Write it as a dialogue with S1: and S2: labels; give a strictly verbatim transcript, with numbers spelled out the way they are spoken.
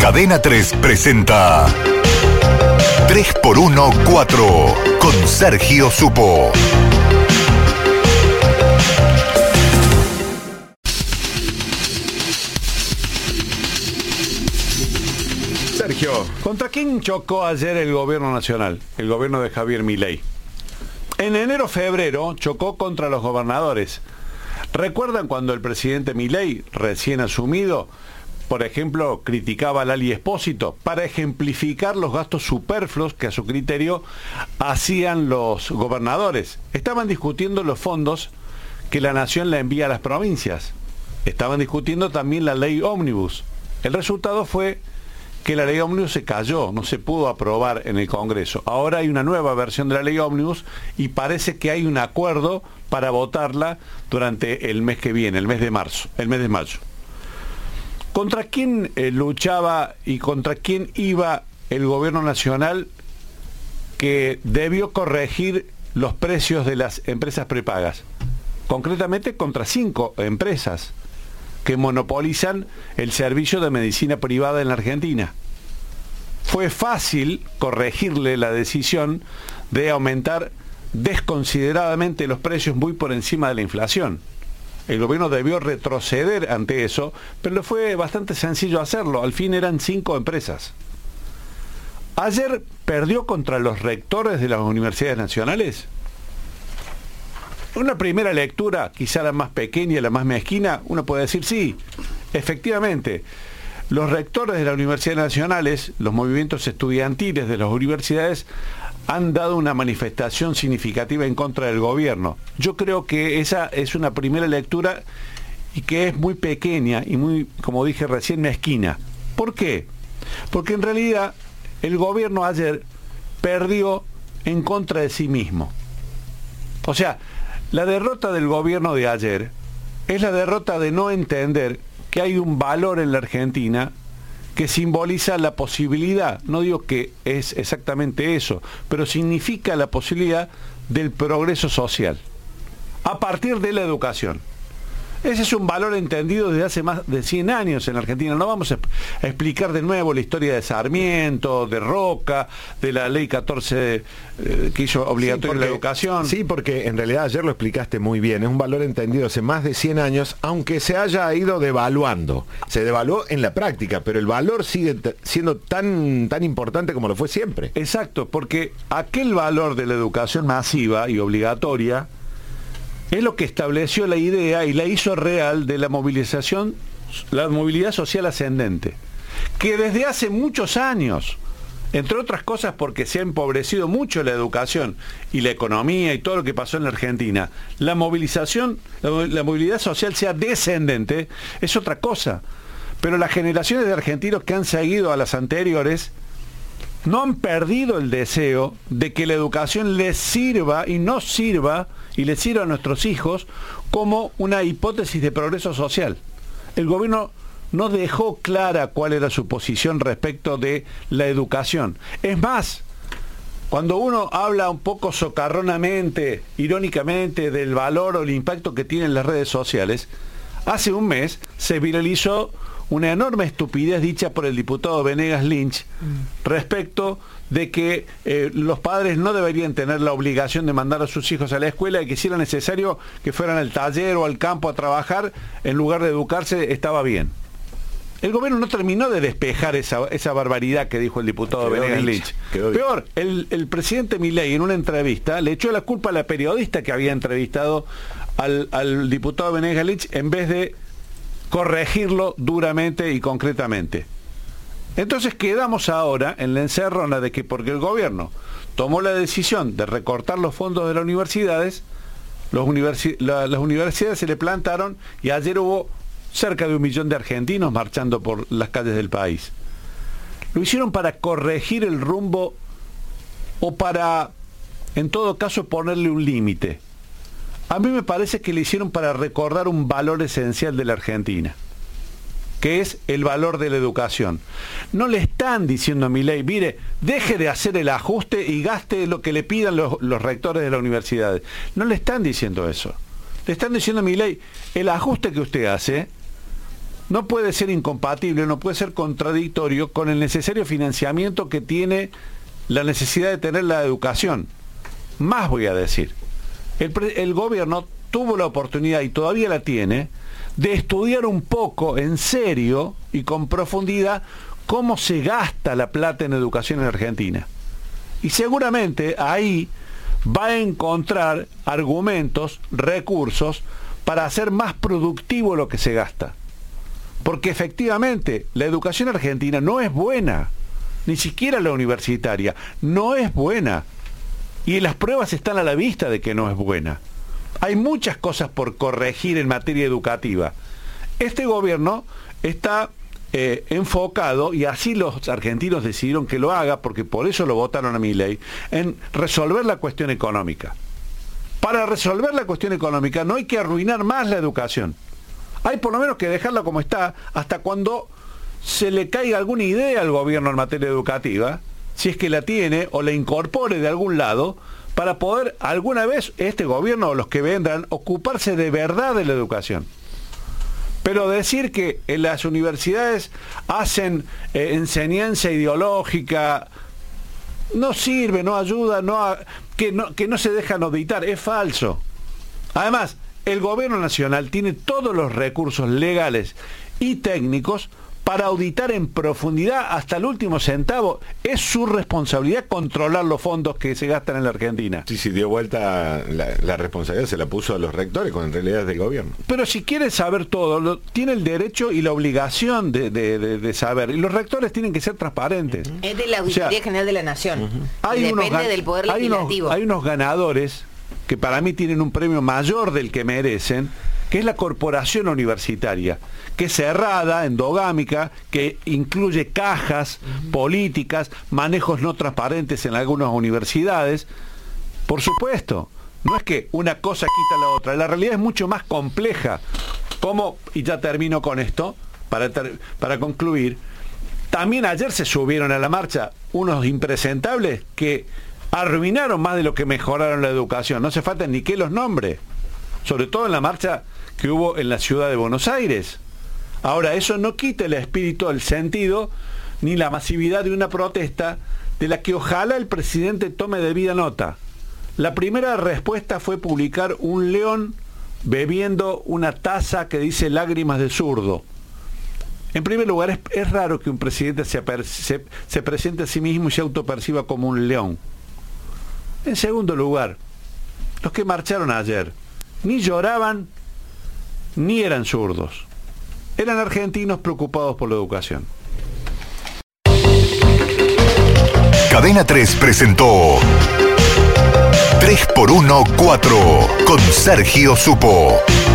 S1: Cadena tres presenta tres por uno cuatro con Sergio Supo.
S2: Sergio, ¿contra quién chocó ayer el gobierno nacional? El gobierno de Javier Milei. En enero-febrero chocó contra los gobernadores. ¿Recuerdan cuando el presidente Milei, recién asumido, por ejemplo, criticaba a Lali Espósito para ejemplificar los gastos superfluos que a su criterio hacían los gobernadores? Estaban discutiendo los fondos que la nación le envía a las provincias. Estaban discutiendo también la ley ómnibus. El resultado fue que la ley ómnibus se cayó, no se pudo aprobar en el Congreso. Ahora hay una nueva versión de la ley ómnibus y parece que hay un acuerdo para votarla durante el mes que viene, el mes de marzo, el mes de mayo. ¿Contra quién eh, luchaba y contra quién iba el gobierno nacional que debió corregir los precios de las empresas prepagas? Concretamente contra cinco empresas que monopolizan el servicio de medicina privada en la Argentina. Fue fácil corregirle la decisión de aumentar desconsideradamente los precios muy por encima de la inflación. El gobierno debió retroceder ante eso, pero le fue bastante sencillo hacerlo. Al fin eran cinco empresas. Ayer perdió contra los rectores de las universidades nacionales. Una primera lectura, quizá la más pequeña, la más mezquina, uno puede decir sí, efectivamente. Los rectores de las universidades nacionales, los movimientos estudiantiles de las universidades, han dado una manifestación significativa en contra del gobierno. Yo creo que esa es una primera lectura y que es muy pequeña y muy, como dije recién, mezquina. ¿Por qué? Porque en realidad el gobierno ayer perdió en contra de sí mismo. O sea, la derrota del gobierno de ayer es la derrota de no entender que hay un valor en la Argentina que simboliza la posibilidad, no digo que es exactamente eso, pero significa la posibilidad del progreso social a partir de la educación. Ese es un valor entendido desde hace más de cien años en la Argentina. No vamos a explicar de nuevo la historia de Sarmiento, de Roca, de la ley catorce eh, que hizo obligatoria sí, porque, la educación.
S3: Sí, porque en realidad ayer lo explicaste muy bien. Es un valor entendido hace más de cien años, aunque se haya ido devaluando. Se devaluó en la práctica, pero el valor sigue siendo tan, tan importante como lo fue siempre.
S2: Exacto, porque aquel valor de la educación masiva y obligatoria es lo que estableció la idea y la hizo real de la movilización, la movilidad social ascendente, que desde hace muchos años, entre otras cosas porque se ha empobrecido mucho la educación y la economía y todo lo que pasó en la Argentina, la movilización, la, la movilidad social sea descendente, es otra cosa. Pero las generaciones de argentinos que han seguido a las anteriores no han perdido el deseo de que la educación les sirva y nos sirva y les sirva a nuestros hijos como una hipótesis de progreso social. El gobierno no dejó clara cuál era su posición respecto de la educación. Es más, cuando uno habla un poco socarronamente, irónicamente, del valor o el impacto que tienen las redes sociales, hace un mes se viralizó una enorme estupidez dicha por el diputado Venegas Lynch respecto de que eh, los padres no deberían tener la obligación de mandar a sus hijos a la escuela y que si era necesario que fueran al taller o al campo a trabajar en lugar de educarse, estaba bien. El gobierno no terminó de despejar esa, esa barbaridad que dijo el diputado Quedó Venegas Lynch. Lynch. Peor, el, el presidente Milei en una entrevista le echó la culpa a la periodista que había entrevistado al, al diputado Venegas Lynch en vez de corregirlo duramente y concretamente. Entonces quedamos ahora en la encerrona de que porque el gobierno tomó la decisión de recortar los fondos de las universidades, los universi la, las universidades se le plantaron y ayer hubo cerca de un millón de argentinos marchando por las calles del país. Lo hicieron para corregir el rumbo o para, en todo caso, ponerle un límite. A mí me parece que le hicieron para recordar un valor esencial de la Argentina, que es el valor de la educación. No le están diciendo a Milei, mire, deje de hacer el ajuste y gaste lo que le pidan los, los rectores de las universidades. No le están diciendo eso. Le están diciendo a Milei, el ajuste que usted hace no puede ser incompatible, no puede ser contradictorio con el necesario financiamiento que tiene la necesidad de tener la educación. Más voy a decir, el, el gobierno tuvo la oportunidad, y todavía la tiene, de estudiar un poco, en serio y con profundidad, cómo se gasta la plata en educación en Argentina. Y seguramente ahí va a encontrar argumentos, recursos, para hacer más productivo lo que se gasta. Porque efectivamente la educación argentina no es buena, ni siquiera la universitaria, no es buena. Y las pruebas están a la vista de que no es buena. Hay muchas cosas por corregir en materia educativa. Este gobierno está eh, enfocado, y así los argentinos decidieron que lo haga, porque por eso lo votaron a Milei, en resolver la cuestión económica. Para resolver la cuestión económica no hay que arruinar más la educación. Hay por lo menos que dejarla como está hasta cuando se le caiga alguna idea al gobierno en materia educativa, si es que la tiene, o la incorpore de algún lado, para poder alguna vez este gobierno o los que vendrán ocuparse de verdad de la educación. Pero decir que en las universidades hacen eh, enseñanza ideológica no sirve, no ayuda, no a, que, no, que no se dejan auditar, es falso. Además, el gobierno nacional tiene todos los recursos legales y técnicos para auditar en profundidad hasta el último centavo. Es su responsabilidad controlar los fondos que se gastan en la Argentina.
S3: Sí, sí, dio vuelta la, la responsabilidad, se la puso a los rectores, cuando en realidad es del gobierno.
S2: Pero si quiere saber todo, lo, tiene el derecho y la obligación de, de, de, de saber. Y los rectores tienen que ser transparentes.
S4: Uh-huh. Es de la Auditoría o sea, General de la Nación. Uh-huh.
S2: Hay
S4: depende
S2: unos,
S4: del Poder
S2: hay
S4: Legislativo.
S2: Unos, hay unos ganadores que para mí tienen un premio mayor del que merecen, que es la corporación universitaria, que es cerrada, endogámica, que incluye cajas, uh-huh. políticas, manejos no transparentes en algunas universidades. Por supuesto, no es que una cosa quita la otra, la realidad es mucho más compleja. Como, y ya termino con esto, para, ter, para concluir, también ayer se subieron a la marcha unos impresentables que arruinaron más de lo que mejoraron la educación. No hace falta ni que los nombre, sobre todo en la marcha que hubo en la ciudad de Buenos Aires. Ahora, eso no quita el espíritu, el sentido, ni la masividad de una protesta de la que ojalá el presidente tome debida nota. La primera respuesta fue publicar un león bebiendo una taza que dice lágrimas de zurdo. En primer lugar, es, es raro que un presidente se, se, se presente a sí mismo y se autoperciba como un león. En segundo lugar, los que marcharon ayer ni lloraban ni eran zurdos. Eran argentinos preocupados por la educación.
S1: Cadena tres presentó tres por uno cuatro con Sergio Supo.